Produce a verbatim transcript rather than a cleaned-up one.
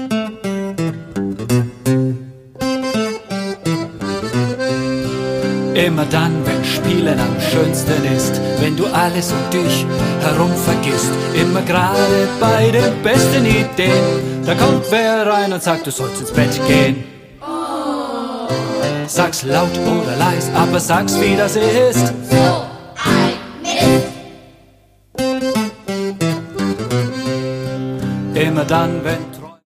Immer dann, wenn Spielen am schönsten ist, wenn du alles um dich herum vergisst, immer gerade bei den besten Ideen, da kommt wer rein und sagt, du sollst ins Bett gehen. Sag's laut oder leis, aber sag's, wie das ist. So ein Mist. Immer dann, wenn